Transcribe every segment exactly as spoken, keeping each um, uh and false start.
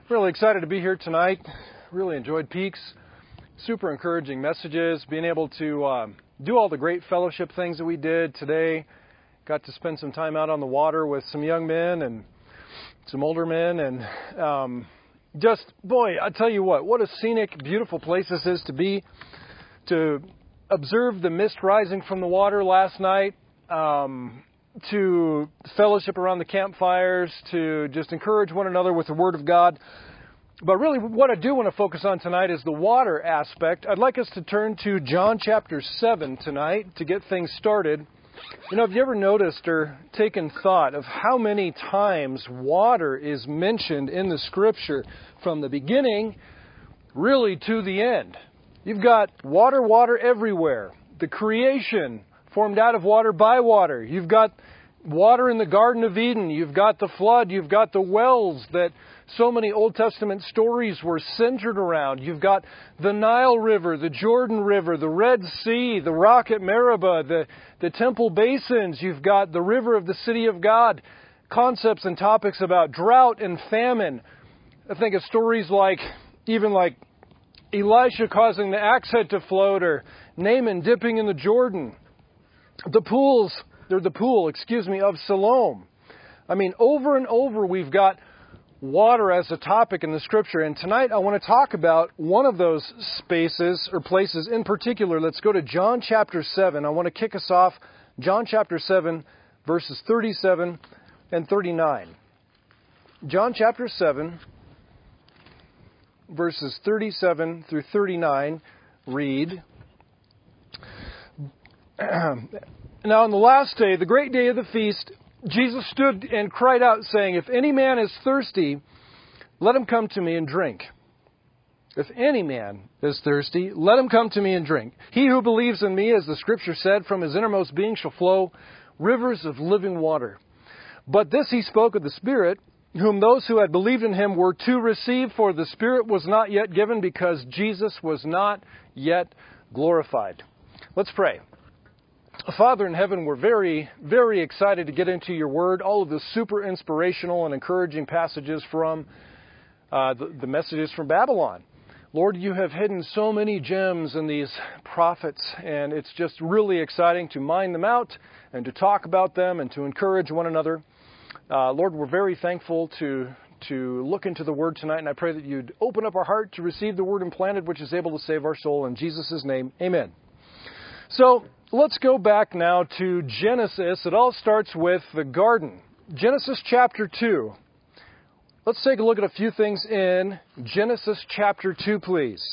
Really excited to be here tonight. Really enjoyed Peaks. Super encouraging messages. Being able to um, do all the great fellowship things that we did today. Got to spend some time out on the water with some young men and some older men. And um, just, boy, I tell you what, what a scenic, beautiful place this is to be. To observe the mist rising from the water last night. Um, to fellowship around the campfires, to just encourage one another with the Word of God. But really what I do want to focus on tonight is the water aspect. I'd like us to turn to John chapter seven tonight to get things started. You know, have you ever noticed or taken thought of how many times water is mentioned in the Scripture from the beginning really to the end? You've got water, water everywhere. The creation formed out of water by water. You've got water in the Garden of Eden. You've got the flood. You've got the wells that so many Old Testament stories were centered around. You've got the Nile River, the Jordan River, the Red Sea, the rock at Meribah, the, the temple basins. You've got the river of the city of God. Concepts and topics about drought and famine. I think of stories like, even like Elisha causing the axe head to float, or Naaman dipping in the Jordan. The pools, they're the pool, excuse me, of Siloam. I mean, over and over we've got water as a topic in the Scripture. And tonight I want to talk about one of those spaces or places in particular. Let's go to John chapter seven. I want to kick us off. John chapter seven, verses thirty-seven and thirty-nine. John chapter seven, verses thirty-seven through thirty-nine read, Now on the last day, the great day of the feast, Jesus stood and cried out, saying, If any man is thirsty, let him come to me and drink. If any man is thirsty, let him come to me and drink. He who believes in me, as the Scripture said, from his innermost being shall flow rivers of living water. But this he spoke of the Spirit, whom those who had believed in him were to receive, for the Spirit was not yet given, because Jesus was not yet glorified. Let's pray. Father in heaven, we're very, very excited to get into your word, all of the super inspirational and encouraging passages from uh, the, the messages from Babylon. Lord, you have hidden so many gems in these prophets, and it's just really exciting to mine them out and to talk about them and to encourage one another. Uh, Lord, we're very thankful to to look into the word tonight, and I pray that you'd open up our heart to receive the word implanted, which is able to save our soul. In Jesus' name, amen. So, let's go back now to Genesis. It all starts with the garden. Genesis chapter two. Let's take a look at a few things in Genesis chapter two, please.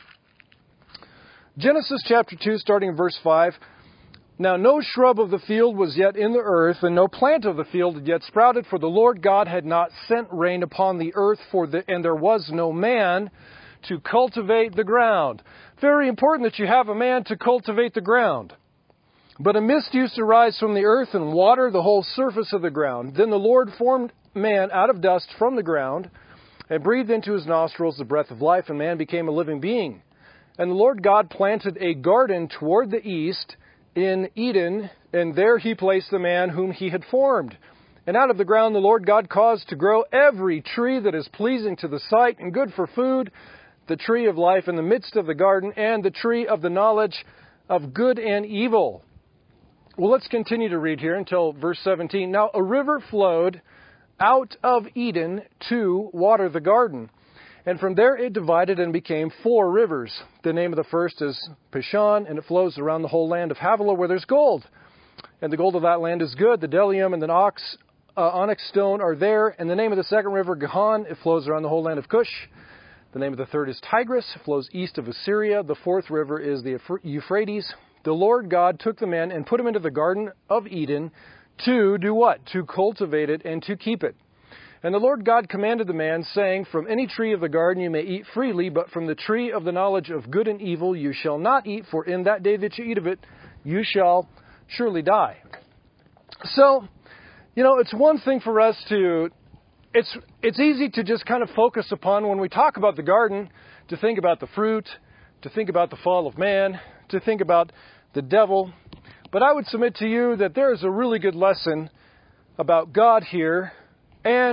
Genesis chapter two, starting in verse five. Now no shrub of the field was yet in the earth, and no plant of the field had yet sprouted, for the Lord God had not sent rain upon the earth, for the, and there was no man to cultivate the ground. Very important that you have a man to cultivate the ground. But a mist used to rise from the earth and water the whole surface of the ground. Then the Lord formed man out of dust from the ground and breathed into his nostrils the breath of life, and man became a living being. And the Lord God planted a garden toward the east in Eden, and there he placed the man whom he had formed. And out of the ground the Lord God caused to grow every tree that is pleasing to the sight and good for food, the tree of life in the midst of the garden, and the tree of the knowledge of good and evil. Well, let's continue to read here until verse seventeen. Now a river flowed out of Eden to water the garden, and from there it divided and became four rivers. The name of the first is Pishon, and it flows around the whole land of Havilah, where there's gold. And the gold of that land is good. The bdellium and the onyx, uh, onyx stone are there. And the name of the second river, Gihon, it flows around the whole land of Cush. The name of the third is Tigris, it flows east of Assyria. The fourth river is the Euphrates. The Lord God took the man and put him into the Garden of Eden to do what? To cultivate it and to keep it. And the Lord God commanded the man, saying, From any tree of the garden you may eat freely, but from the tree of the knowledge of good and evil you shall not eat, for in that day that you eat of it, you shall surely die. So, you know, it's one thing for us to, it's it's easy to just kind of focus upon, when we talk about the garden, to think about the fruit, to think about the fall of man, to think about the devil. But I would submit to you that there is a really good lesson about God here and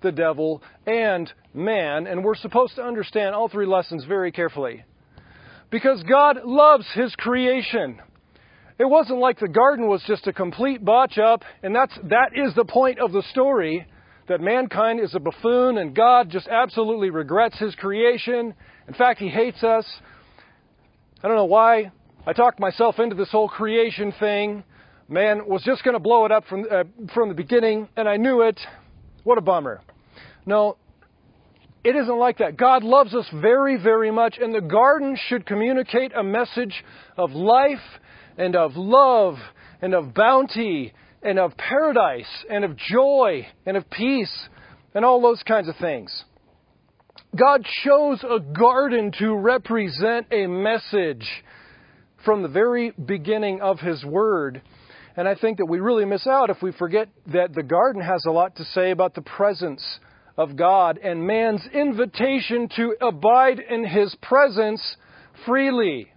the devil, and man. And we're supposed to understand all three lessons very carefully. Because God loves His creation. It wasn't like the garden was just a complete botch up, and that's, that is the point of the story, that mankind is a buffoon and God just absolutely regrets His creation. In fact, He hates us. I don't know why I talked myself into this whole creation thing. Man was just going to blow it up from, uh, from the beginning, and I knew it. What a bummer. No, it isn't like that. God loves us very, very much, and the garden should communicate a message of life and of love and of bounty and of paradise and of joy and of peace and all those kinds of things. God chose a garden to represent a message from the very beginning of His Word. And I think that we really miss out if we forget that the garden has a lot to say about the presence of God and man's invitation to abide in His presence freely.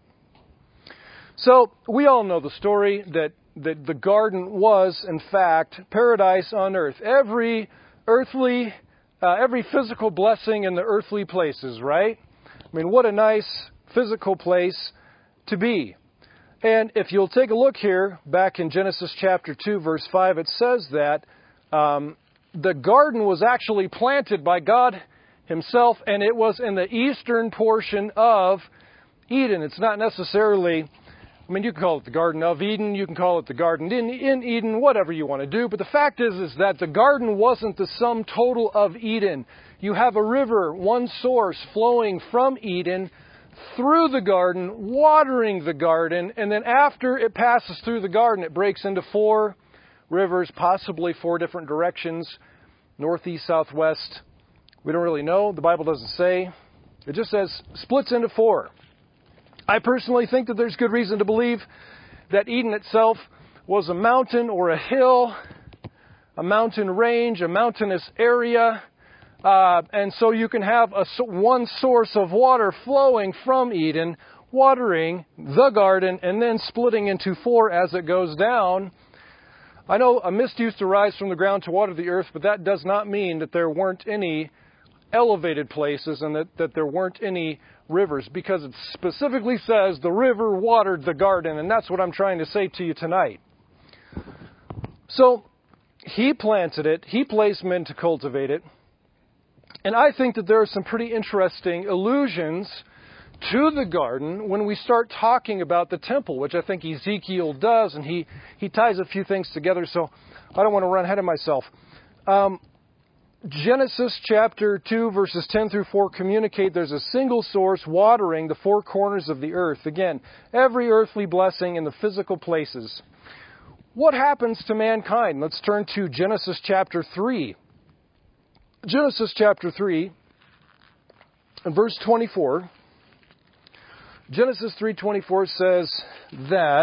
So we all know the story that, that the garden was, in fact, paradise on earth. Every earthly, uh, every physical blessing in the earthly places, right? I mean, what a nice physical place to be. And if you'll take a look here, back in Genesis chapter two, verse five, it says that um, the garden was actually planted by God Himself, and it was in the eastern portion of Eden. It's not necessarily, I mean, you can call it the Garden of Eden, you can call it the Garden in, in Eden, whatever you want to do. But the fact is, is that the garden wasn't the sum total of Eden. You have a river, one source, flowing from Eden through the garden, watering the garden, and then after it passes through the garden, it breaks into four rivers, possibly four different directions, northeast, southwest. We don't really know. The Bible doesn't say. It just says splits into four. I personally think that there's good reason to believe that Eden itself was a mountain or a hill, a mountain range, a mountainous area. Uh, and so you can have a, one source of water flowing from Eden, watering the garden, and then splitting into four as it goes down. I know a mist used to rise from the ground to water the earth, but that does not mean that there weren't any elevated places and that, that there weren't any rivers, because it specifically says the river watered the garden, and that's what I'm trying to say to you tonight. So He planted it, He placed men to cultivate it. And I think that there are some pretty interesting allusions to the garden when we start talking about the temple, which I think Ezekiel does, and he, he ties a few things together, so I don't want to run ahead of myself. Um, Genesis chapter two, verses ten through four communicate there's a single source watering the four corners of the earth. Again, every earthly blessing in the physical places. What happens to mankind? Let's turn to Genesis chapter three. Genesis chapter three, and verse twenty-four. Genesis three twenty-four says that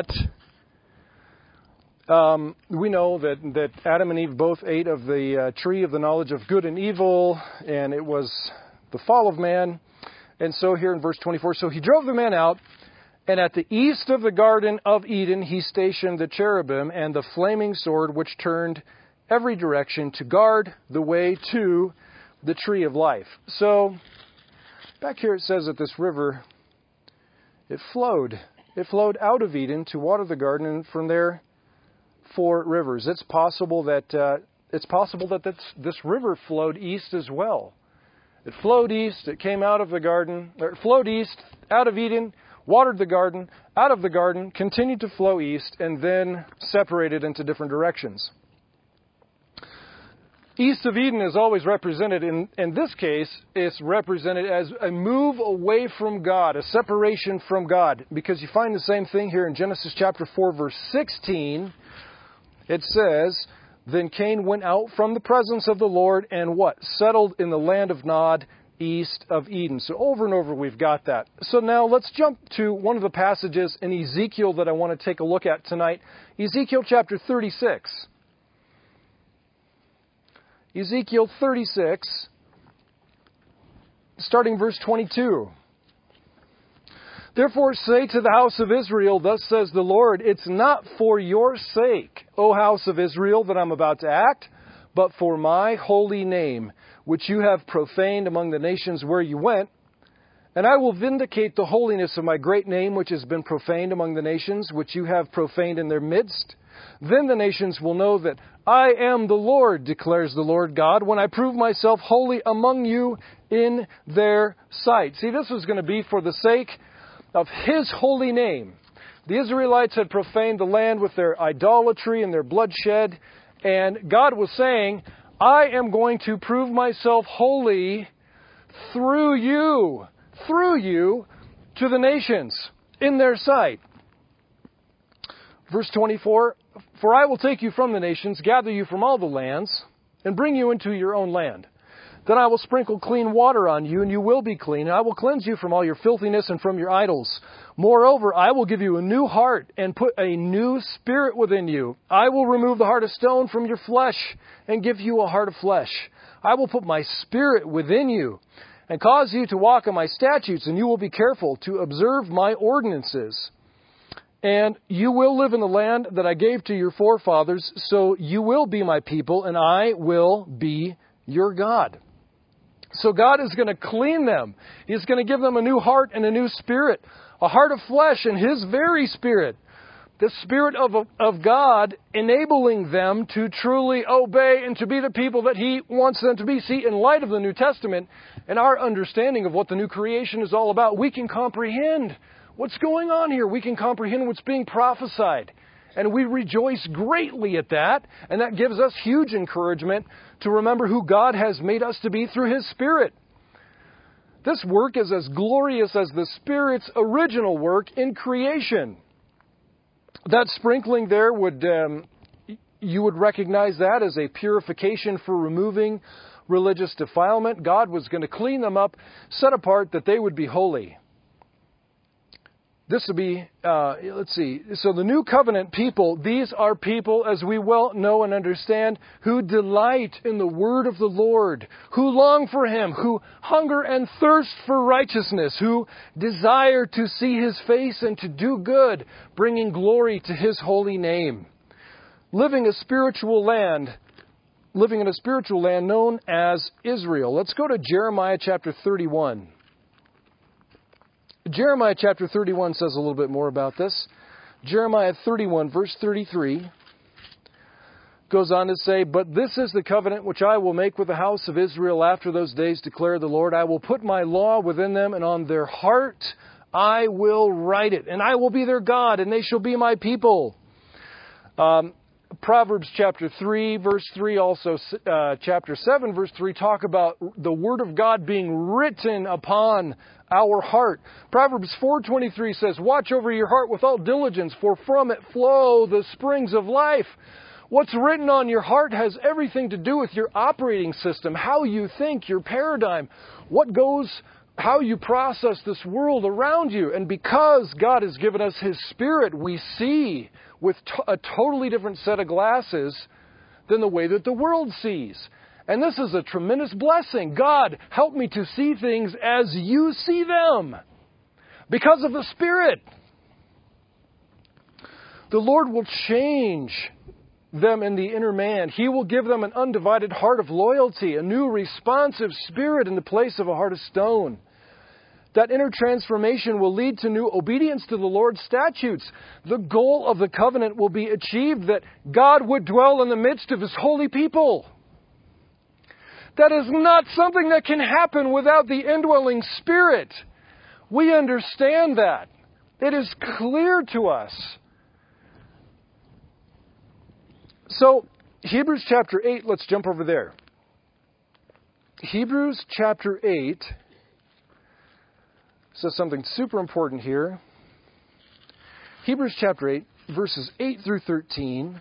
um, we know that, that Adam and Eve both ate of the uh, tree of the knowledge of good and evil, and it was the fall of man. And so here in verse twenty-four, so He drove the man out, and at the east of the Garden of Eden He stationed the cherubim and the flaming sword, which turned every direction to guard the way to the tree of life. So back here it says that this river, it flowed. It flowed out of Eden to water the garden, and from there, four rivers. It's possible that uh, it's possible that this, this river flowed east as well. It flowed east. It came out of the garden. Or it flowed east, out of Eden, watered the garden, out of the garden, continued to flow east, and then separated into different directions. East of Eden is always represented, in, in this case, it's represented as a move away from God, a separation from God. Because you find the same thing here in Genesis chapter four, verse sixteen. It says, Then Cain went out from the presence of the Lord and what? Settled in the land of Nod, east of Eden. So over and over we've got that. So now let's jump to one of the passages in Ezekiel that I want to take a look at tonight. Ezekiel chapter thirty-six. Ezekiel thirty-six, starting verse twenty-two. Therefore say to the house of Israel, thus says the Lord, it's not for your sake, O house of Israel, that I'm about to act, but for my holy name, which you have profaned among the nations where you went. And I will vindicate the holiness of my great name, which has been profaned among the nations, which you have profaned in their midst. Then the nations will know that I am the Lord, declares the Lord God, when I prove myself holy among you in their sight. See, this was going to be for the sake of His holy name. The Israelites had profaned the land with their idolatry and their bloodshed, and God was saying, I am going to prove myself holy through you, through you to the nations in their sight. Verse twenty-four, for I will take you from the nations, gather you from all the lands, and bring you into your own land. Then I will sprinkle clean water on you, and you will be clean. And I will cleanse you from all your filthiness and from your idols. Moreover, I will give you a new heart and put a new spirit within you. I will remove the heart of stone from your flesh and give you a heart of flesh. I will put my spirit within you and cause you to walk in my statutes, and you will be careful to observe my ordinances. And you will live in the land that I gave to your forefathers, so you will be my people, and I will be your God. So God is going to clean them. He's going to give them a new heart and a new spirit, a heart of flesh and His very spirit. The Spirit of, of God enabling them to truly obey and to be the people that He wants them to be. See, in light of the New Testament and our understanding of what the new creation is all about, we can comprehend what's going on here. We can comprehend what's being prophesied. And we rejoice greatly at that. And that gives us huge encouragement to remember who God has made us to be through His Spirit. This work is as glorious as the Spirit's original work in creation. That sprinkling there would, um, you would recognize that as a purification for removing religious defilement. God was going to clean them up, set apart that they would be holy. This would be, uh, let's see, so the new covenant people, these are people, as we well know and understand, who delight in the word of the Lord, who long for Him, who hunger and thirst for righteousness, who desire to see His face and to do good, bringing glory to His holy name. Living a spiritual land, living in a spiritual land known as Israel. Let's go to Jeremiah chapter thirty-one. Jeremiah chapter thirty-one says a little bit more about this. Jeremiah thirty-one, verse thirty-three, goes on to say, but this is the covenant which I will make with the house of Israel after those days, declare the Lord. I will put my law within them, and on their heart I will write it. And I will be their God, and they shall be my people. Um, Proverbs chapter three, verse three, also uh, chapter seven, verse three, talk about the Word of God being written upon our heart. Proverbs four twenty-three says, watch over your heart with all diligence, for from it flow the springs of life. What's written on your heart has everything to do with your operating system, how you think, your paradigm, what goes, how you process this world around you. And because God has given us His Spirit, we see with to- a totally different set of glasses than the way that the world sees. And this is a tremendous blessing. God, help me to see things as you see them because of the Spirit. The Lord will change them in the inner man. He will give them an undivided heart of loyalty, a new responsive spirit in the place of a heart of stone. That inner transformation will lead to new obedience to the Lord's statutes. The goal of the covenant will be achieved, that God would dwell in the midst of His holy people. That is not something that can happen without the indwelling Spirit. We understand that. It is clear to us. So, Hebrews chapter eight, let's jump over there. Hebrews chapter eight says something super important here. Hebrews chapter eight, verses eight through thirteen.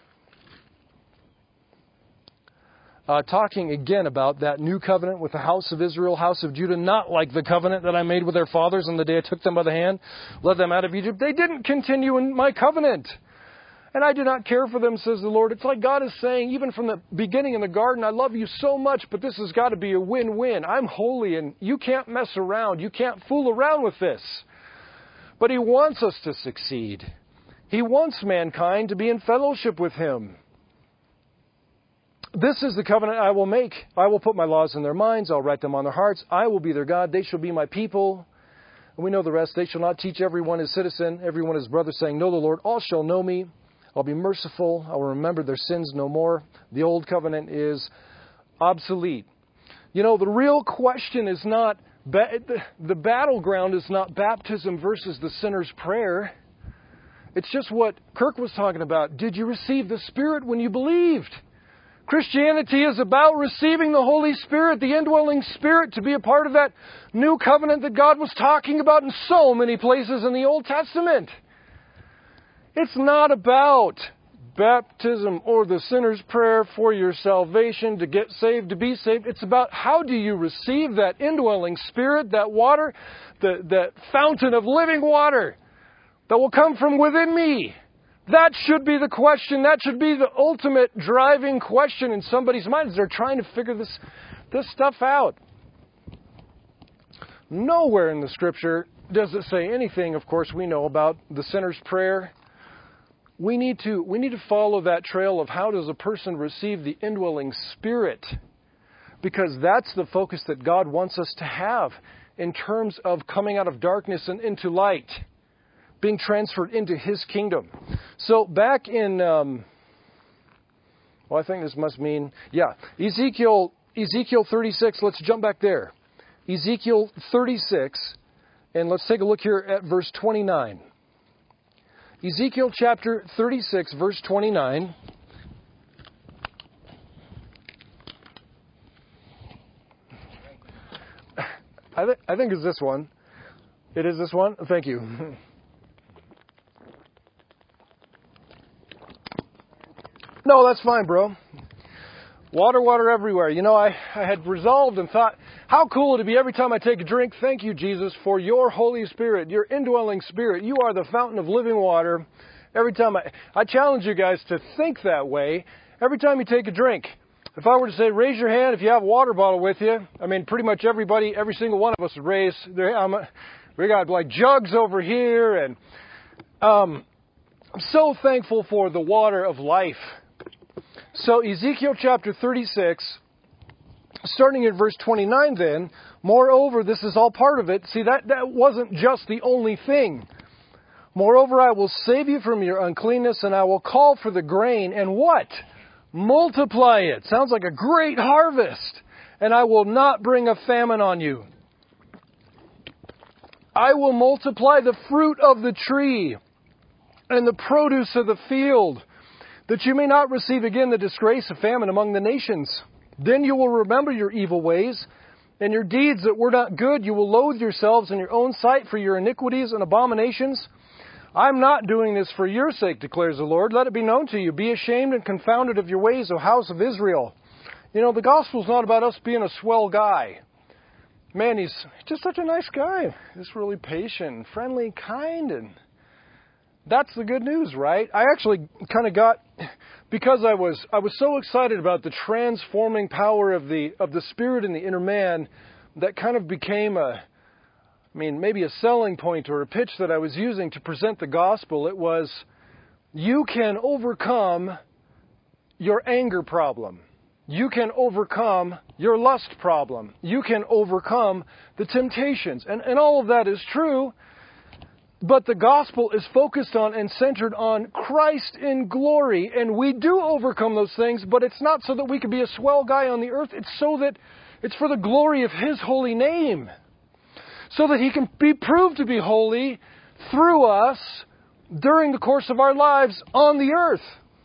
Uh, talking again about that new covenant with the house of Israel, house of Judah, not like the covenant that I made with their fathers on the day I took them by the hand, led them out of Egypt. They didn't continue in my covenant. And I do not care for them, says the Lord. It's like God is saying, even from the beginning in the garden, I love you so much, but this has got to be a win-win. I'm holy and you can't mess around. You can't fool around with this. But He wants us to succeed. He wants mankind to be in fellowship with Him. This is the covenant I will make. I will put my laws in their minds. I'll write them on their hearts. I will be their God. They shall be my people. And we know the rest. They shall not teach everyone his citizen, everyone his brother, saying, know the Lord. All shall know me. I'll be merciful. I will remember their sins no more. The old covenant is obsolete. You know, the real question is not, ba- the battleground is not baptism versus the sinner's prayer. It's just what Kirk was talking about. Did you receive the Spirit when you believed? Christianity is about receiving the Holy Spirit, the indwelling Spirit, to be a part of that new covenant that God was talking about in so many places in the Old Testament. It's not about baptism or the sinner's prayer for your salvation, to get saved, to be saved. It's about how do you receive that indwelling Spirit, that water, the, that fountain of living water that will come from within me. That should be the question. That should be the ultimate driving question in somebody's mind as they're trying to figure this, this stuff out. Nowhere in the Scripture does it say anything, of course, we know about the sinner's prayer. We need to, we need to follow that trail of how does a person receive the indwelling Spirit, because that's the focus that God wants us to have in terms of coming out of darkness and into light, being transferred into His kingdom. So back in, um, well, I think this must mean, yeah, Ezekiel, Ezekiel thirty-six, let's jump back there. Ezekiel thirty-six, and let's take a look here at verse twenty-nine. Ezekiel chapter thirty-six, verse twenty-nine. I, th- I think it's this one. It is this one? Thank you. No, that's fine, bro. Water, water everywhere. You know, I, I had resolved and thought, how cool would it be every time I take a drink? Thank you, Jesus, for your Holy Spirit, your indwelling Spirit. You are the fountain of living water. Every time I, I challenge you guys to think that way. Every time you take a drink, if I were to say, raise your hand if you have a water bottle with you. I mean, pretty much everybody, every single one of us would raise. Their, um, we got like jugs over here. And um, I'm so thankful for the water of life. So Ezekiel chapter thirty-six, starting at verse twenty-nine then, moreover, this is all part of it. See, that, that wasn't just the only thing. Moreover, I will save you from your uncleanness, and I will call for the grain, and what? Multiply it. Sounds like a great harvest. And I will not bring a famine on you. I will multiply the fruit of the tree and the produce of the field, that you may not receive again the disgrace of famine among the nations. Then you will remember your evil ways and your deeds that were not good. You will loathe yourselves in your own sight for your iniquities and abominations. I'm not doing this for your sake, declares the Lord. Let it be known to you. Be ashamed and confounded of your ways, O house of Israel. You know, the gospel's not about us being a swell guy. Man, he's just such a nice guy. Just really patient, friendly, kind, and that's the good news, right? I actually kind of got, because I was I was so excited about the transforming power of the of the Spirit in the inner man, that kind of became a, I mean, maybe a selling point or a pitch that I was using to present the gospel. It was, you can overcome your anger problem. You can overcome your lust problem. You can overcome the temptations. And, and all of that is true. But the gospel is focused on and centered on Christ in glory. And we do overcome those things, but it's not so that we can be a swell guy on the earth. It's so that it's for the glory of His holy name. So that He can be proved to be holy through us during the course of our lives on the earth.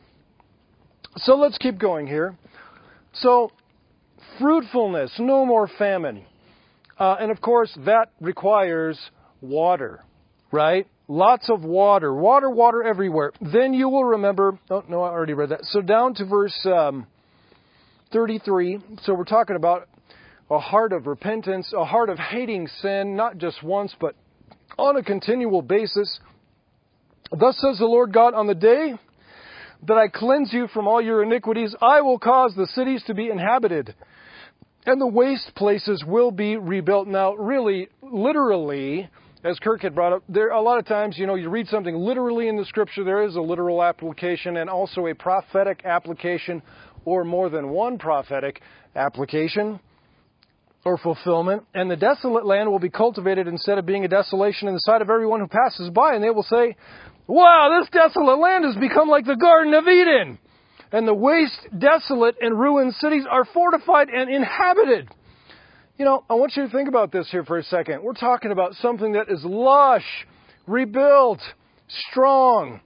So let's keep going here. So, fruitfulness, no more famine. Uh, and of course, that requires water, right? Lots of water. Water, water everywhere. Then you will remember, oh, no, I already read that. So down to verse um, thirty-three. So we're talking about a heart of repentance, a heart of hating sin, not just once, but on a continual basis. Thus says the Lord God, on the day that I cleanse you from all your iniquities, I will cause the cities to be inhabited, and the waste places will be rebuilt. Now, really, literally, as Kirk had brought up, there a lot of times, you know, you read something literally in the Scripture, there is a literal application and also a prophetic application. or more than one prophetic application or fulfillment. And the desolate land will be cultivated instead of being a desolation in the sight of everyone who passes by. And they will say, wow, this desolate land has become like the Garden of Eden. And the waste, desolate, and ruined cities are fortified and inhabited. You know, I want you to think about this here for a second. We're talking about something that is lush, rebuilt, strong.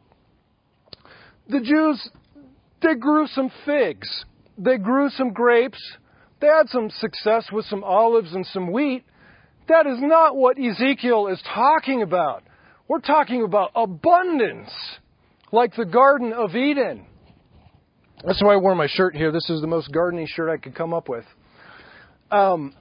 The Jews, they grew some figs. They grew some grapes. They had some success with some olives and some wheat. That is not what Ezekiel is talking about. We're talking about abundance, like the Garden of Eden. That's why I wore my shirt here. This is the most gardeny shirt I could come up with. Um,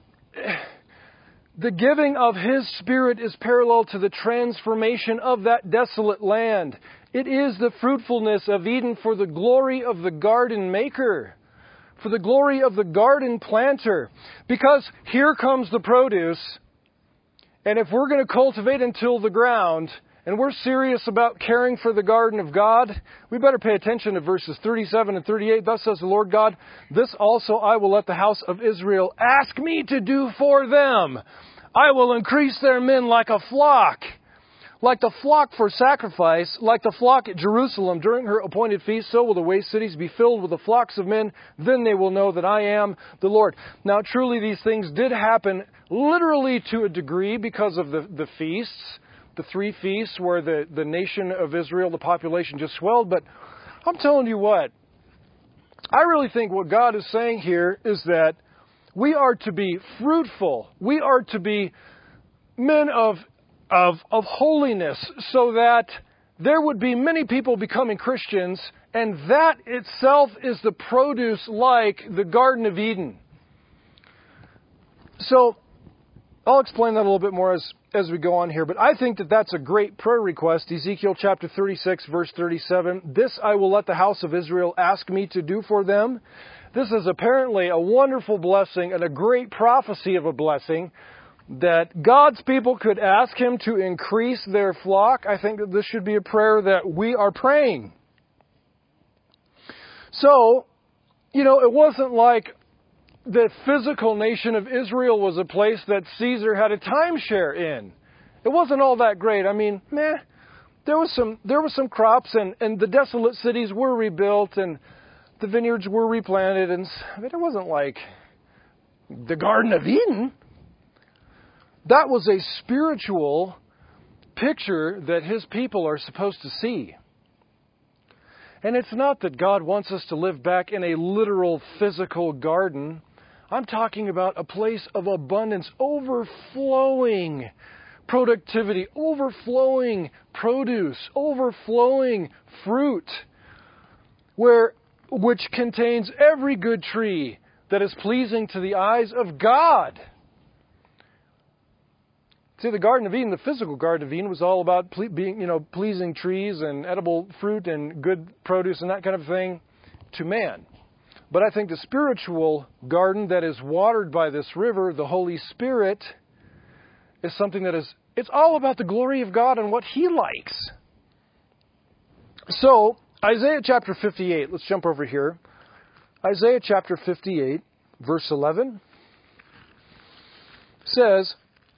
the giving of His Spirit is parallel to the transformation of that desolate land. It is the fruitfulness of Eden for the glory of the garden maker, for the glory of the garden planter. Because here comes the produce, and if we're going to cultivate and till the ground, and we're serious about caring for the garden of God, we better pay attention to verses thirty-seven and thirty-eight. Thus says the Lord God, this also I will let the house of Israel ask me to do for them. I will increase their men like a flock. Like the flock for sacrifice, like the flock at Jerusalem during her appointed feast, so will the waste cities be filled with the flocks of men. Then they will know that I am the Lord. Now, truly, these things did happen literally to a degree because of the, the feasts, the three feasts where the, the nation of Israel, the population just swelled. But I'm telling you what, I really think what God is saying here is that we are to be fruitful. We are to be men of Of, of holiness, so that there would be many people becoming Christians, and that itself is the produce like the Garden of Eden. So, I'll explain that a little bit more as, as we go on here, but I think that that's a great prayer request. Ezekiel chapter thirty-six, verse thirty-seven, this I will let the house of Israel ask me to do for them. This is apparently a wonderful blessing and a great prophecy of a blessing, that God's people could ask Him to increase their flock. I think that this should be a prayer that we are praying. So, you know, it wasn't like the physical nation of Israel was a place that Caesar had a timeshare in. It wasn't all that great. I mean, meh, there was some there was some crops, and, and the desolate cities were rebuilt, and the vineyards were replanted, and I mean, it wasn't like the Garden of Eden. That was a spiritual picture that His people are supposed to see. And it's not that God wants us to live back in a literal physical garden. I'm talking about a place of abundance, overflowing productivity, overflowing produce, overflowing fruit, where which contains every good tree that is pleasing to the eyes of God. See, the Garden of Eden, the physical Garden of Eden, was all about ple- being, you know, pleasing trees and edible fruit and good produce and that kind of thing to man. But I think the spiritual garden that is watered by this river, the Holy Spirit, is something that is, it's all about the glory of God and what He likes. So, Isaiah chapter fifty-eight, let's jump over here. Isaiah chapter fifty-eight, verse eleven, says,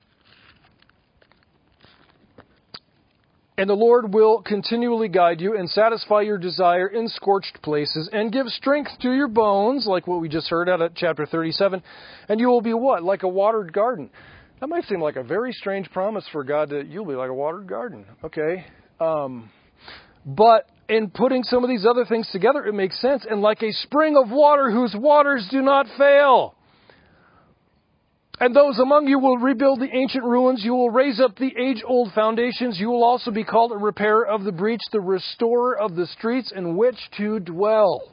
and the Lord will continually guide you and satisfy your desire in scorched places and give strength to your bones, like what we just heard out of chapter thirty-seven. And you will be what? Like a watered garden. That might seem like a very strange promise for God that you'll be like a watered garden. Okay. Um, but in putting some of these other things together, it makes sense. And like a spring of water whose waters do not fail. And those among you will rebuild the ancient ruins. You will raise up the age-old foundations. You will also be called a repairer of the breach, the restorer of the streets in which to dwell.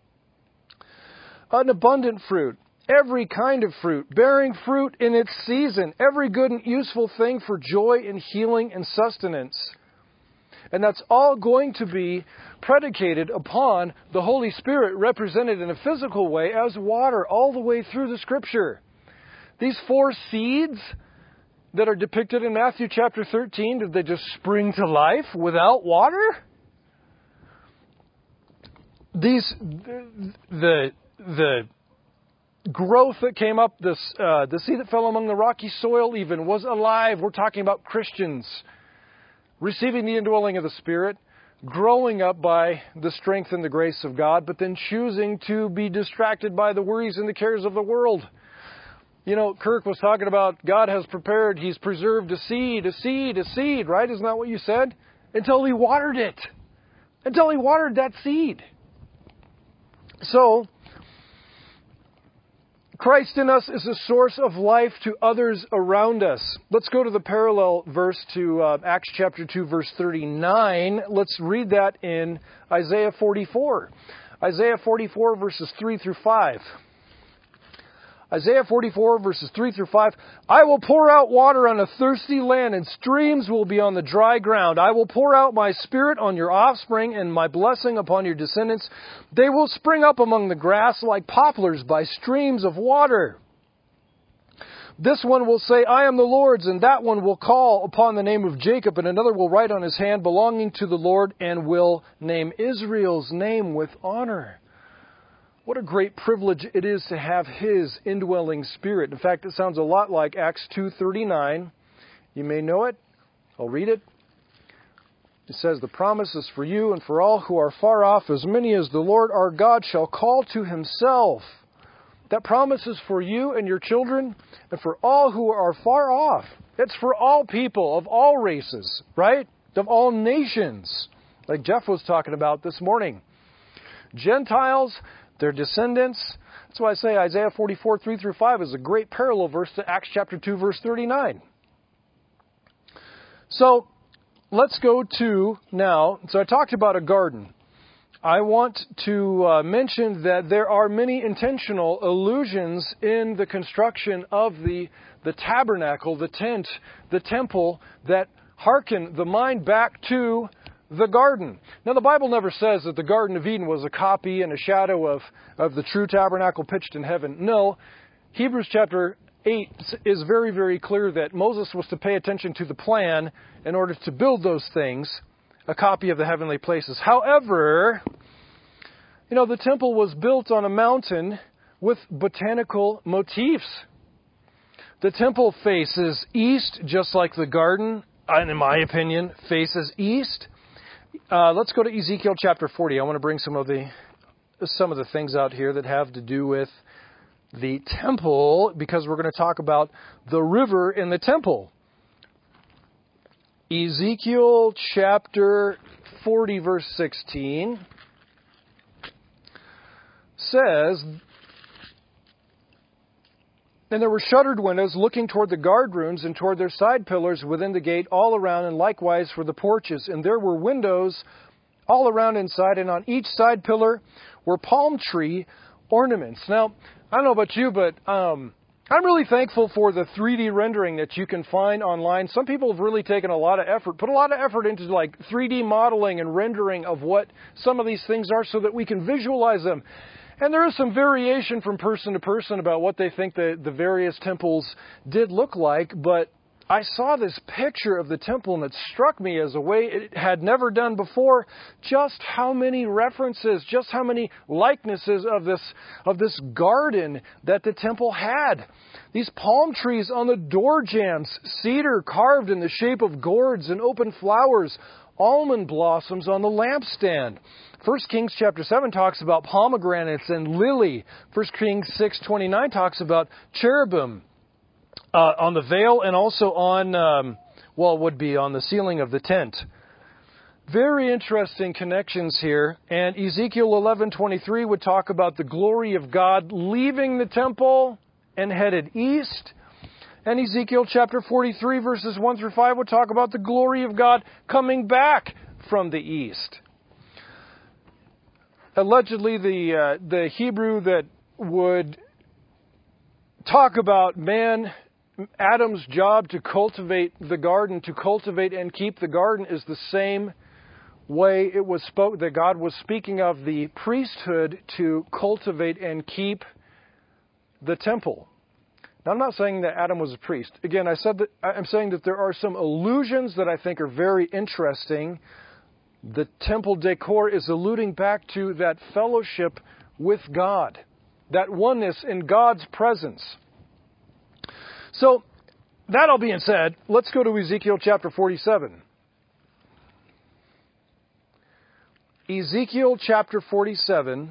An abundant fruit, every kind of fruit, bearing fruit in its season, every good and useful thing for joy and healing and sustenance. And that's all going to be predicated upon the Holy Spirit represented in a physical way as water all the way through the Scripture. These four seeds that are depicted in Matthew chapter thirteen, did they just spring to life without water? these the the growth that came up, this uh, the seed that fell among the rocky soil even was alive. We're talking about Christians receiving the indwelling of the Spirit, growing up by the strength and the grace of God, but then choosing to be distracted by the worries and the cares of the world. You know, Kirk was talking about God has prepared, He's preserved a seed, a seed, a seed, right? Isn't that what you said? Until He watered it. Until He watered that seed. So, Christ in us is a source of life to others around us. Let's go to the parallel verse to uh, Acts chapter two, verse thirty-nine. Let's read that in Isaiah forty-four. Isaiah forty-four, verses three through five. Isaiah forty-four, verses three through five. I will pour out water on a thirsty land, and streams will be on the dry ground. I will pour out my Spirit on your offspring, and my blessing upon your descendants. They will spring up among the grass like poplars by streams of water. This one will say, I am the Lord's, and that one will call upon the name of Jacob, and another will write on his hand, belonging to the Lord, and will name Israel's name with honor. What a great privilege it is to have His indwelling Spirit. In fact, it sounds a lot like Acts two thirty-nine. You may know it. I'll read it. It says, the promise is for you and for all who are far off, as many as the Lord our God shall call to Himself. That promise is for you and your children and for all who are far off. It's for all people of all races, right? Of all nations, like Jeff was talking about this morning. Gentiles, their descendants. That's why I say Isaiah forty-four, three through five is a great parallel verse to Acts chapter two, verse thirty-nine. So, let's go to now, so I talked about a garden. I want to uh, mention that there are many intentional allusions in the construction of the, the tabernacle, the tent, the temple, that hearken the mind back to the garden. Now, the Bible never says that the Garden of Eden was a copy and a shadow of, of the true tabernacle pitched in heaven. No, Hebrews chapter eight is very, very clear that Moses was to pay attention to the plan in order to build those things, a copy of the heavenly places. However, you know, the temple was built on a mountain with botanical motifs. The temple faces east, just like the garden, and in my opinion, faces east. Uh, let's go to Ezekiel chapter forty. I want to bring some of the some of the things out here that have to do with the temple, because we're going to talk about the river in the temple. Ezekiel chapter forty, verse sixteen says, and there were shuttered windows looking toward the guard rooms and toward their side pillars within the gate all around, and likewise for the porches. And there were windows all around inside, and on each side pillar were palm tree ornaments. Now, I don't know about you, but um, I'm really thankful for the three D rendering that you can find online. Some people have really taken a lot of effort, put a lot of effort into like three D modeling and rendering of what some of these things are so that we can visualize them. And there is some variation from person to person about what they think the, the various temples did look like, but I saw this picture of the temple and it struck me as a way it had never done before, just how many references, just how many likenesses of this, of this garden that the temple had. These palm trees on the door jambs, cedar carved in the shape of gourds and open flowers, almond blossoms on the lampstand. First Kings chapter seven talks about pomegranates and lily. First Kings six twenty-nine talks about cherubim uh, on the veil and also on, um, well, it would be on the ceiling of the tent. Very interesting connections here. And Ezekiel eleven twenty-three would talk about the glory of God leaving the temple and headed east. And Ezekiel chapter forty-three verses one through five would talk about the glory of God coming back from the east. Allegedly, the uh, the Hebrew that would talk about man, Adam's job to cultivate the garden, to cultivate and keep the garden, is the same way it was spoke that God was speaking of the priesthood to cultivate and keep the temple. Now, I'm not saying that Adam was a priest. Again, I said that I'm saying that there are some allusions that I think are very interesting The temple decor is alluding back to that fellowship with God, that oneness in God's presence. So, that all being said, let's go to Ezekiel chapter forty-seven. Ezekiel chapter forty-seven,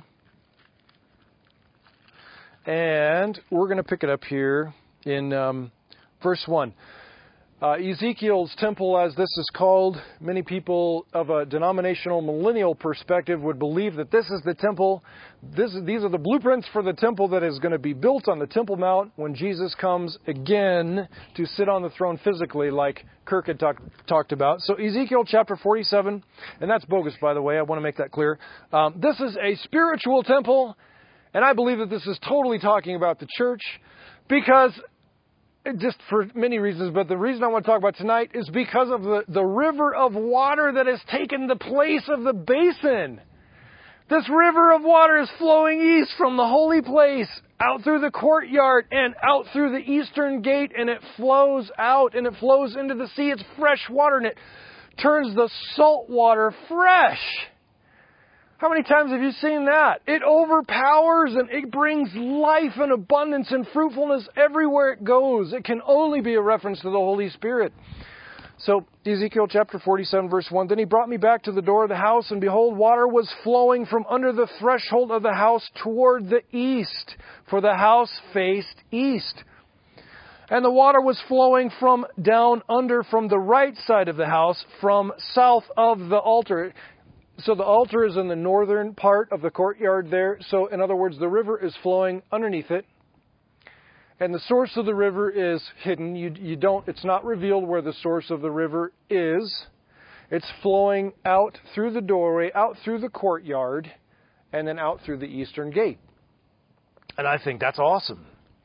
and we're going to pick it up here in um, verse one. Uh, Ezekiel's temple, as this is called, many people of a denominational millennial perspective would believe that this is the temple. This, these are the blueprints for the temple that is going to be built on the Temple Mount when Jesus comes again to sit on the throne physically, like Kirk had talk, talked about. So Ezekiel chapter forty-seven, and that's bogus, by the way. I want to make that clear. Um, this is a spiritual temple, and I believe that this is totally talking about the church, because just for many reasons, but the reason I want to talk about tonight is because of the, the river of water that has taken the place of the basin. This river of water is flowing east from the holy place, out through the courtyard, and out through the eastern gate, and it flows out, and it flows into the sea. It's fresh water, and it turns the salt water fresh. How many times have you seen that? It overpowers and it brings life and abundance and fruitfulness everywhere it goes. It can only be a reference to the Holy Spirit. So, Ezekiel chapter forty-seven, verse one, Then he brought me back to the door of the house, and behold, water was flowing from under the threshold of the house toward the east, for the house faced east. And the water was flowing from down under from the right side of the house, from south of the altar. So the altar is in the northern part of the courtyard there. So in other words, the river is flowing underneath it. And the source of the river is hidden. You, you don't, it's not revealed where the source of the river is. It's flowing out through the doorway, out through the courtyard, and then out through the eastern gate. And I think that's awesome.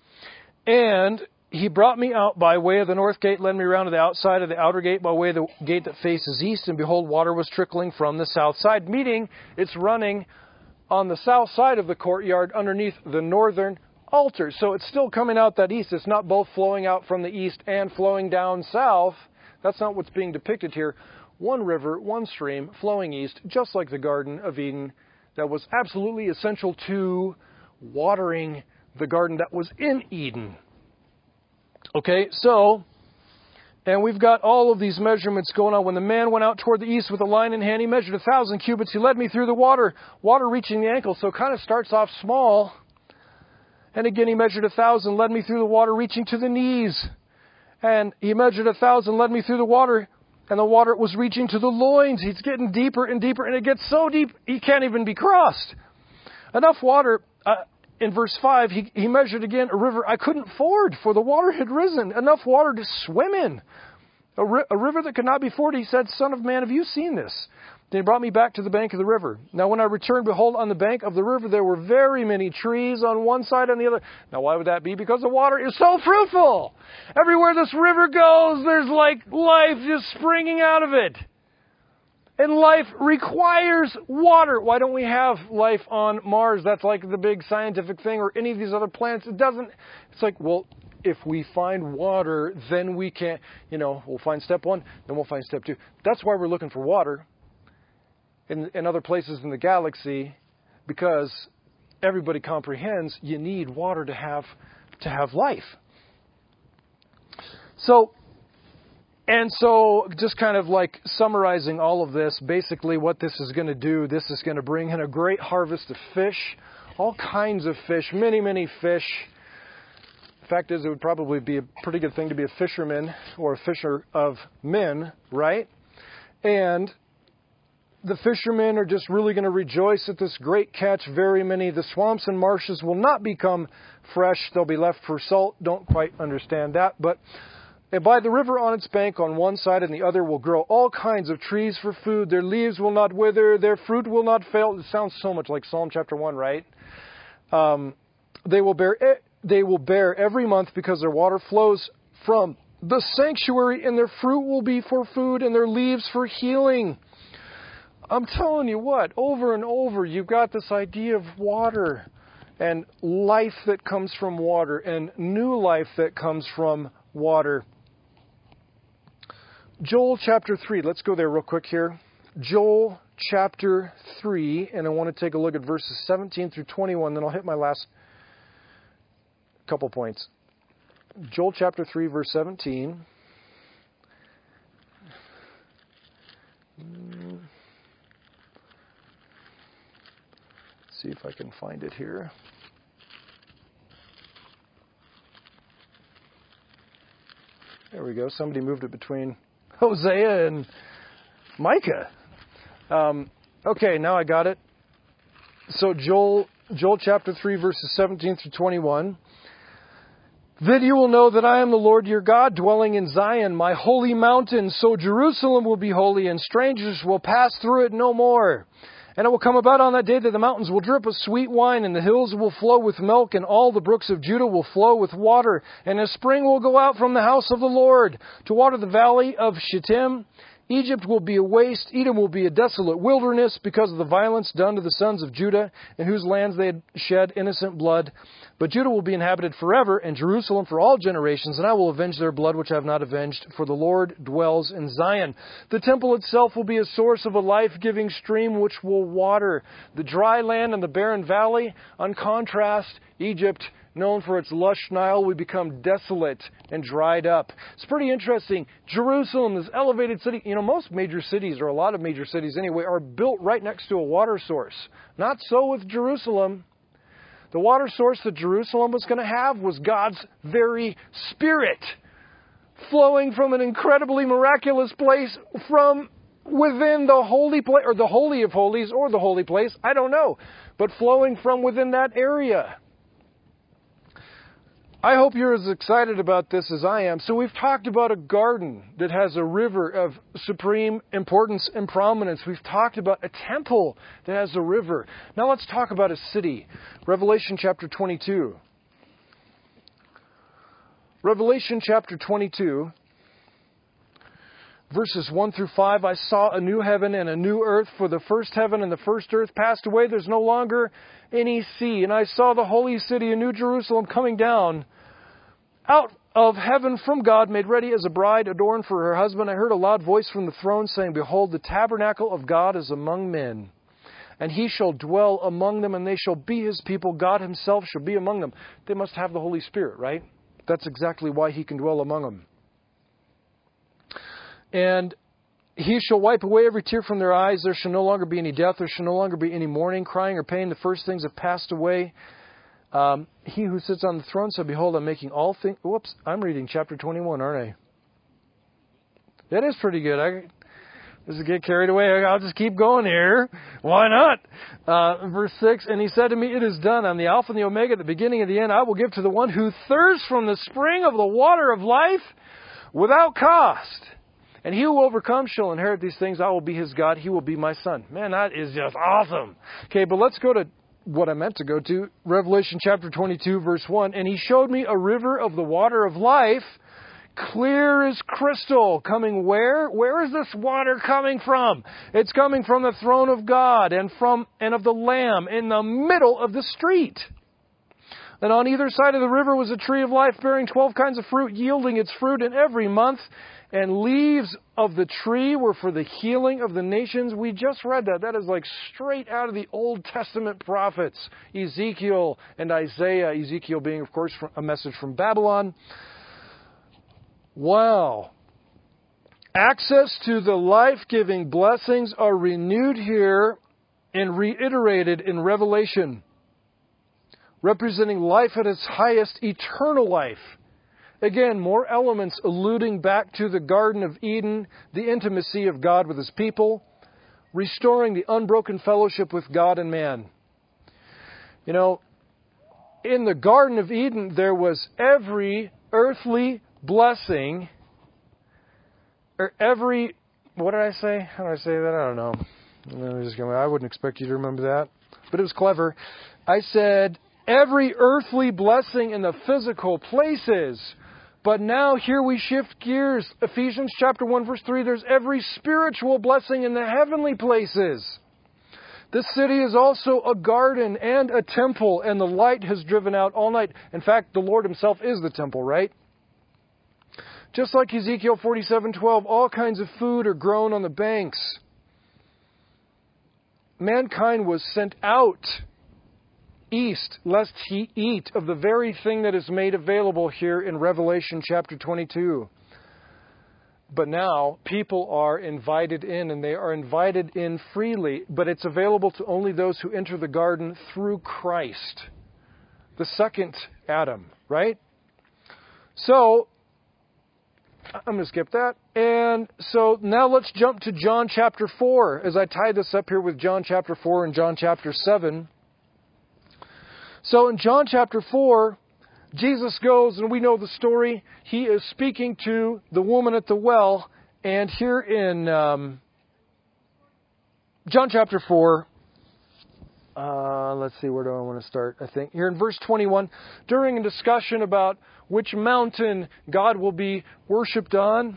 And he brought me out by way of the north gate, led me around to the outside of the outer gate by way of the gate that faces east, and behold, water was trickling from the south side, meaning it's running on the south side of the courtyard underneath the northern altar. So it's still coming out that east. It's not both flowing out from the east and flowing down south. That's not what's being depicted here. One river, one stream, flowing east, just like the Garden of Eden, that was absolutely essential to watering the garden that was in Eden. Okay, so, and we've got all of these measurements going on. When the man went out toward the east with a line in hand, he measured a thousand cubits. He led me through the water, water reaching the ankle. So it kind of starts off small. And again, he measured a thousand, led me through the water reaching to the knees. And he measured a thousand, led me through the water, and the water was reaching to the loins. He's getting deeper and deeper, and it gets so deep, he can't even be crossed. Enough water... Uh, In verse five, he, he measured again a river I couldn't ford, for the water had risen. Enough water to swim in. A, ri- a river that could not be forded. He said, Son of man, have you seen this? Then he brought me back to the bank of the river. Now when I returned, behold, on the bank of the river there were very many trees on one side and the other. Now why would that be? Because the water is so fruitful. Everywhere this river goes, there's like life just springing out of it. And life requires water. Why don't we have life on Mars? That's like the big scientific thing, or any of these other planets. It doesn't. It's like, well, if we find water, then we can, you know, we'll find step one, then we'll find step two. That's why we're looking for water in, in other places in the galaxy, because everybody comprehends you need water to have, to have life. So, And so, just kind of like summarizing all of this, basically what this is going to do, this is going to bring in a great harvest of fish, all kinds of fish, many, many fish. The fact is, it would probably be a pretty good thing to be a fisherman or a fisher of men, right? And the fishermen are just really going to rejoice at this great catch, very many. The swamps and marshes will not become fresh. They'll be left for salt. Don't quite understand that, but... And by the river on its bank on one side and the other will grow all kinds of trees for food. Their leaves will not wither. Their fruit will not fail. It sounds so much like Psalm chapter one, right? Um, they will bear they will bear every month because their water flows from the sanctuary, and their fruit will be for food and their leaves for healing. I'm telling you what, over and over, you've got this idea of water and life that comes from water and new life that comes from water. Joel chapter three, let's go there real quick here. Joel chapter three, and I want to take a look at verses seventeen through twenty-one, then I'll hit my last couple points. Joel chapter three, verse seventeen. Let's see if I can find it here. There we go. Somebody moved it between Hosea and Micah. Um, okay, now I got it. So Joel, Joel chapter three, verses seventeen through twenty-one. Then you will know that I am the Lord your God, dwelling in Zion, my holy mountain. So Jerusalem will be holy, and strangers will pass through it no more. And it will come about on that day that the mountains will drip with sweet wine, and the hills will flow with milk, and all the brooks of Judah will flow with water. And a spring will go out from the house of the Lord to water the valley of Shittim. Egypt will be a waste, Edom will be a desolate wilderness because of the violence done to the sons of Judah, in whose lands they had shed innocent blood. But Judah will be inhabited forever, and Jerusalem for all generations, and I will avenge their blood which I have not avenged, for the Lord dwells in Zion. The temple itself will be a source of a life-giving stream which will water the dry land and the barren valley. On contrast, Egypt, known for its lush Nile, we become desolate and dried up. It's pretty interesting. Jerusalem, this elevated city, you know, most major cities, or a lot of major cities anyway, are built right next to a water source. Not so with Jerusalem. The water source that Jerusalem was going to have was God's very Spirit, flowing from an incredibly miraculous place from within the holy place, or the Holy of Holies, or the holy place, I don't know, but flowing from within that area. I hope you're as excited about this as I am. So we've talked about a garden that has a river of supreme importance and prominence. We've talked about a temple that has a river. Now let's talk about a city. Revelation chapter twenty-two. Revelation chapter twenty-two, verses one through five. I saw a new heaven and a new earth, for the first heaven and the first earth passed away. There's no longer any sea. And I saw the holy city, a new Jerusalem, coming down out of heaven from God, made ready as a bride adorned for her husband. I heard a loud voice from the throne saying, Behold, the tabernacle of God is among men, and he shall dwell among them, and they shall be his people. God himself shall be among them. They must have the Holy Spirit, right? That's exactly why he can dwell among them. And he shall wipe away every tear from their eyes. There shall no longer be any death. There shall no longer be any mourning, crying, or pain. The first things have passed away. Um, he who sits on the throne said, Behold, I'm making all things... Whoops, I'm reading chapter twenty-one, aren't I? That is pretty good. I just get carried away. I'll just keep going here. Why not? Uh, verse six, And he said to me, It is done. I'm the Alpha and the Omega, the beginning and the end. I will give to the one who thirsts from the spring of the water of life without cost. And he who overcomes shall inherit these things. I will be his God. He will be my son. Man, that is just awesome. Okay, but let's go to what I meant to go to. Revelation chapter twenty-two, verse one. And he showed me a river of the water of life, clear as crystal, coming where? Where is this water coming from? It's coming from the throne of God and from and of the Lamb in the middle of the street. And on either side of the river was a tree of life bearing twelve kinds of fruit, yielding its fruit in every month. And leaves of the tree were for the healing of the nations. We just read that. That is like straight out of the Old Testament prophets, Ezekiel and Isaiah. Ezekiel being, of course, a message from Babylon. Wow. Access to the life-giving blessings are renewed here and reiterated in Revelation, representing life at its highest, eternal life. Again, more elements alluding back to the Garden of Eden, the intimacy of God with his people, restoring the unbroken fellowship with God and man. You know, in the Garden of Eden, there was every earthly blessing, or every, what did I say? How did I say that? I don't know. I'm just gonna, I wouldn't expect you to remember that, but it was clever. I said, every earthly blessing in the physical places. But now here we shift gears. Ephesians chapter one, verse three, there's every spiritual blessing in the heavenly places. This city is also a garden and a temple, and the light has driven out all night. In fact, the Lord himself is the temple, right? Just like Ezekiel forty-seven twelve, all kinds of food are grown on the banks. mankind was sent out east, lest he eat of the very thing that is made available here in Revelation chapter twenty-two. But now people are invited in, and they are invited in freely, but it's available to only those who enter the garden through Christ, the second Adam, right? So, I'm going to skip that. And so now let's jump to John chapter four, as I tie this up here with John chapter four and John chapter seven. So in John chapter four, Jesus goes, and we know the story. He is speaking to the woman at the well. And here in um, John chapter four, uh, let's see, where do I want to start? I think here in verse twenty-one, during a discussion about which mountain God will be worshipped on,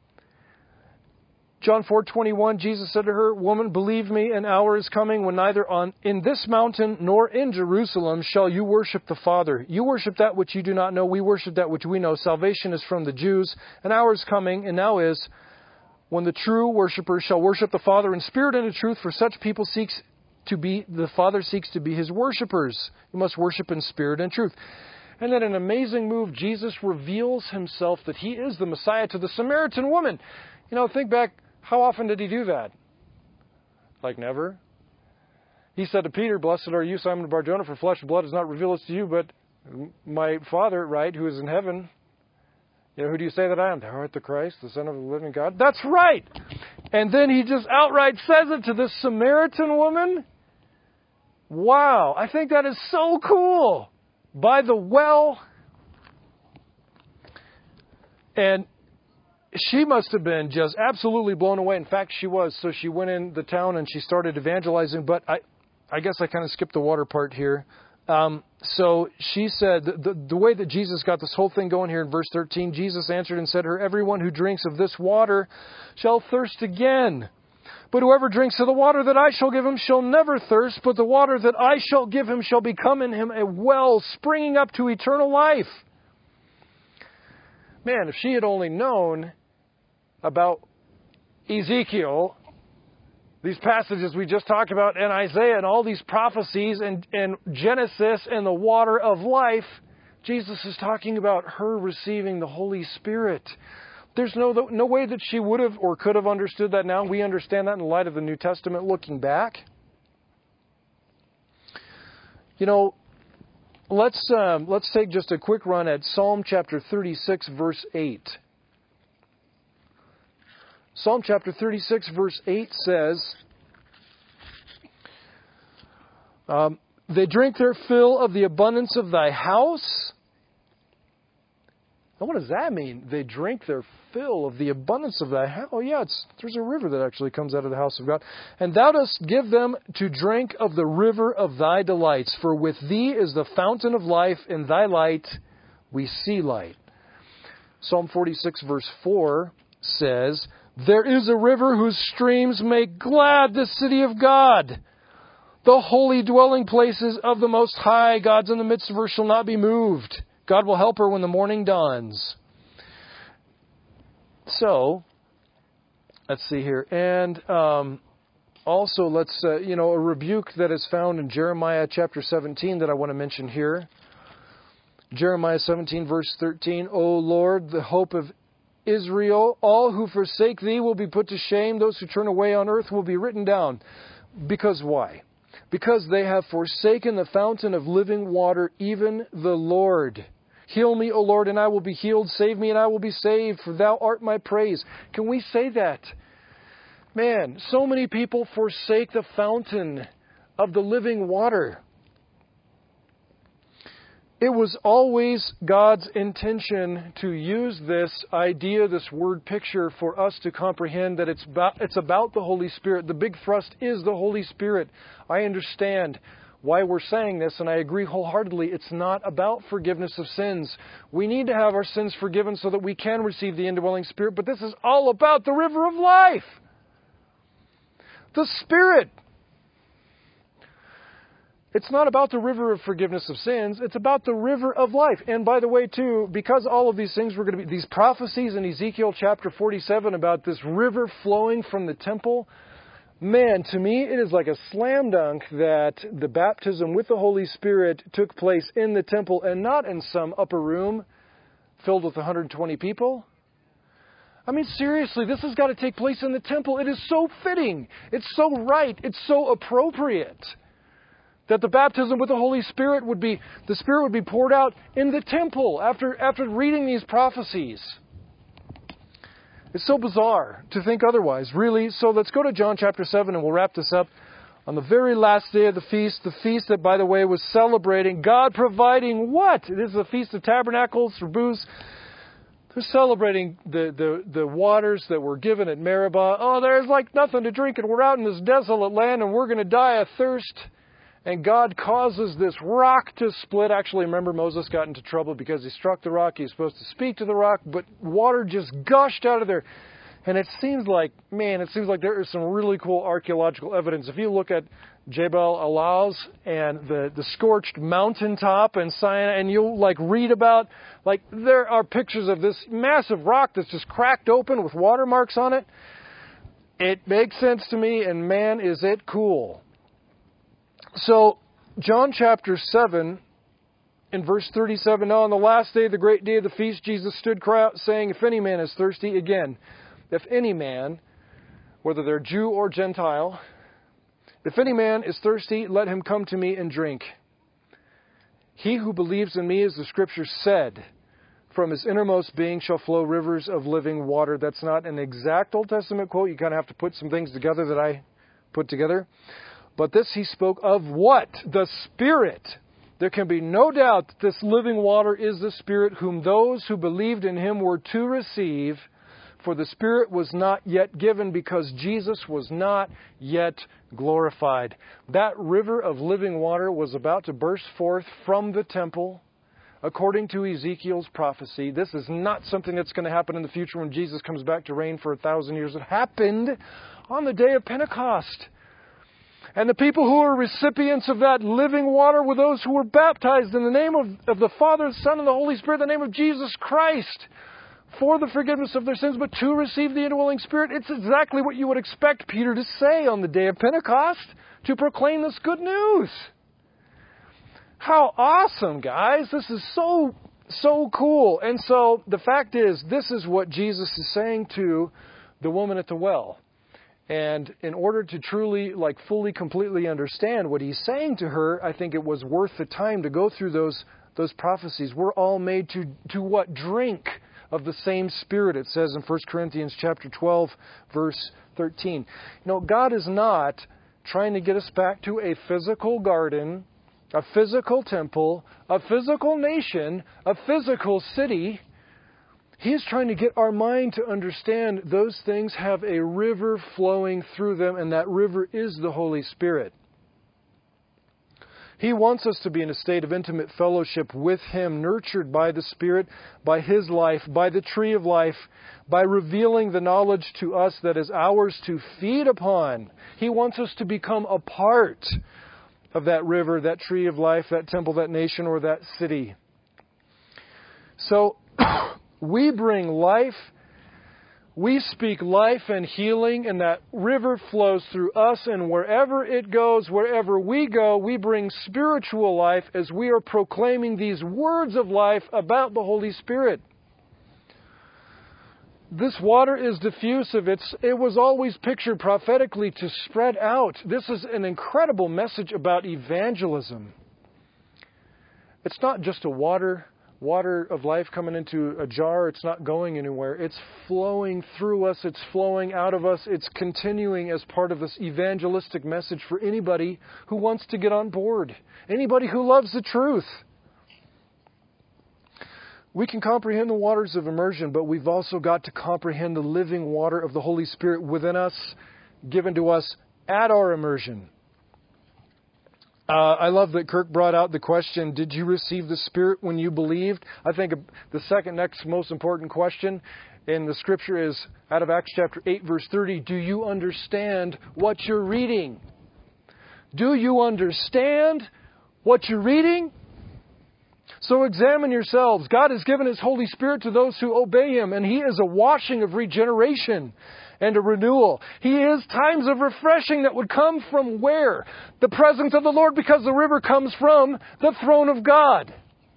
John four twenty-one, Jesus said to her, "Woman, believe me, an hour is coming when neither on in this mountain nor in Jerusalem shall you worship the Father. You worship that which you do not know. We worship that which we know. Salvation is from the Jews. An hour is coming, and now is, when the true worshipers shall worship the Father in spirit and in truth. For such people seeks to be, the Father seeks to be His worshipers. You must worship in spirit and truth." And then in an amazing move, Jesus reveals Himself that He is the Messiah to the Samaritan woman. You know, think back. How often did He do that? Like never. He said to Peter, "Blessed are you, Simon Bar-Jonah, for flesh and blood has not revealed this to you, but my Father, right, who is in heaven. You know, who do you say that I am? Thou art the Christ, the Son of the living God." That's right. And then He just outright says it to this Samaritan woman. Wow, I think that is so cool. By the well. And she must have been just absolutely blown away. In fact, she was. So she went in the town and she started evangelizing. But I, I guess I kind of skipped the water part here. Um, so she said, the, the, the way that Jesus got this whole thing going here in verse thirteen, Jesus answered and said to her, "Everyone who drinks of this water shall thirst again. But whoever drinks of the water that I shall give him shall never thirst. But the water that I shall give him shall become in him a well springing up to eternal life." Man, if she had only known about Ezekiel, these passages we just talked about, and Isaiah, and all these prophecies, and, and Genesis, and the water of life, Jesus is talking about her receiving the Holy Spirit. There's no, no way that she would have or could have understood that now. We understand that in light of the New Testament looking back. You know, let's um, let's take just a quick run at Psalm chapter thirty-six, verse eight. Psalm chapter thirty-six, verse eight says, um, "They drink their fill of the abundance of thy house." Now, what does that mean? They drink their fill of the abundance of thy house. Oh, yeah, it's, there's a river that actually comes out of the house of God. "And thou dost give them to drink of the river of thy delights. For with thee is the fountain of life. In thy light we see light." Psalm forty-six, verse four says, "There is a river whose streams make glad the city of God. The holy dwelling places of the Most High. God's in the midst of her, shall not be moved. God will help her when the morning dawns." So, let's see here. And um, also, let's, uh, you know, a rebuke that is found in Jeremiah chapter seventeen that I want to mention here. Jeremiah seventeen, verse thirteen, "O Lord, the hope of Israel, all who forsake thee will be put to shame. Those who turn away on earth will be written down." Because why? Because they have forsaken the fountain of living water, even the Lord. "Heal me, O Lord, and I will be healed. Save me, and I will be saved, for thou art my praise." Can we say that? Man, so many people forsake the fountain of the living water. It was always God's intention to use this idea, this word picture, for us to comprehend that it's about, it's about the Holy Spirit. The big thrust is the Holy Spirit. I understand why we're saying this, and I agree wholeheartedly. It's not about forgiveness of sins. We need to have our sins forgiven so that we can receive the indwelling Spirit, but this is all about the river of life. The Spirit. It's not about the river of forgiveness of sins. It's about the river of life. And by the way, too, because all of these things were going to be, these prophecies in Ezekiel chapter forty-seven about this river flowing from the temple, Man, to me, it is like a slam dunk that the baptism with the Holy Spirit took place in the temple and not in some upper room filled with one hundred twenty people. I mean, seriously, this has got to take place in the temple. It is so fitting. It's so right. It's so appropriate that the baptism with the Holy Spirit would be, the Spirit would be poured out in the temple after, after reading these prophecies. It's so bizarre to think otherwise, really. So let's go to John chapter seven and we'll wrap this up. On the very last day of the feast, the feast that, by the way, was celebrating God providing what? This is the Feast of Tabernacles for booze. They're celebrating the, the, the waters that were given at Meribah. Oh, there's like nothing to drink and we're out in this desolate land and we're going to die of thirst. And God causes this rock to split. Actually, remember, Moses got into trouble because he struck the rock. He was supposed to speak to the rock, but water just gushed out of there. And it seems like, man, it seems like there is some really cool archaeological evidence. If you look at Jebel Alauz and the, the scorched mountaintop in Sinai, and you'll like read about, like there are pictures of this massive rock that's just cracked open with watermarks on it. It makes sense to me, and man, is it cool. So, John chapter seven, in verse thirty-seven, now on the last day, the great day of the feast, Jesus stood cry out, saying, if any man is thirsty, again, if any man, whether they're Jew or Gentile, if any man is thirsty, let him come to me and drink. He who believes in me, as the Scripture said, from his innermost being shall flow rivers of living water. That's not an exact Old Testament quote. You kind of have to put some things together that I put together. But this he spoke of what? The Spirit. There can be no doubt that this living water is the Spirit whom those who believed in him were to receive. For the Spirit was not yet given because Jesus was not yet glorified. That river of living water was about to burst forth from the temple, according to Ezekiel's prophecy. This is not something that's going to happen in the future when Jesus comes back to reign for a thousand years. It happened on the day of Pentecost. And the people who were recipients of that living water were those who were baptized in the name of, of the Father, the Son, and the Holy Spirit, in the name of Jesus Christ, for the forgiveness of their sins, but to receive the indwelling Spirit. It's exactly what you would expect Peter to say on the day of Pentecost, to proclaim this good news. How awesome, guys. This is so, so cool. And so the fact is, this is what Jesus is saying to the woman at the well. And in order to truly, like, fully, completely understand what he's saying to her, I think it was worth the time to go through those those prophecies. We're all made to, to what? Drink of the same Spirit, it says in First Corinthians chapter twelve, verse thirteen. You know, God is not trying to get us back to a physical garden, a physical temple, a physical nation, a physical city. He is trying to get our mind to understand those things have a river flowing through them, and that river is the Holy Spirit. He wants us to be in a state of intimate fellowship with Him, nurtured by the Spirit, by His life, by the tree of life, by revealing the knowledge to us that is ours to feed upon. He wants us to become a part of that river, that tree of life, that temple, that nation, or that city. So, we bring life, we speak life and healing, and that river flows through us, and wherever it goes, wherever we go, we bring spiritual life as we are proclaiming these words of life about the Holy Spirit. This water is diffusive. It's, it was always pictured prophetically to spread out. This is an incredible message about evangelism. It's not just a water Water of life coming into a jar. It's not going anywhere. It's flowing through us. It's flowing out of us. It's continuing as part of this evangelistic message for anybody who wants to get on board. Anybody who loves the truth. We can comprehend the waters of immersion, but we've also got to comprehend the living water of the Holy Spirit within us, given to us at our immersion. Uh, I love that Kirk brought out the question, did you receive the Spirit when you believed? I think the second next most important question in the Scripture is out of Acts chapter eight, verse thirty. Do you understand what you're reading? Do you understand what you're reading? So examine yourselves. God has given His Holy Spirit to those who obey Him, and He is a washing of regeneration and a renewal. He is times of refreshing that would come from where? The presence of the Lord, because the river comes from the throne of God.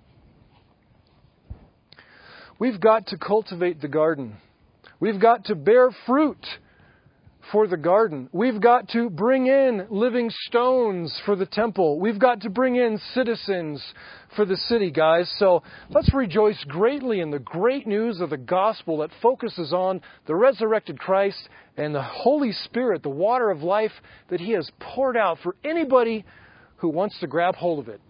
We've got to cultivate the garden. We've got to bear fruit for the garden. We've got to bring in living stones for the temple. We've got to bring in citizens for the city, guys. So let's rejoice greatly in the great news of the gospel that focuses on the resurrected Christ and the Holy Spirit, the water of life that He has poured out for anybody who wants to grab hold of it.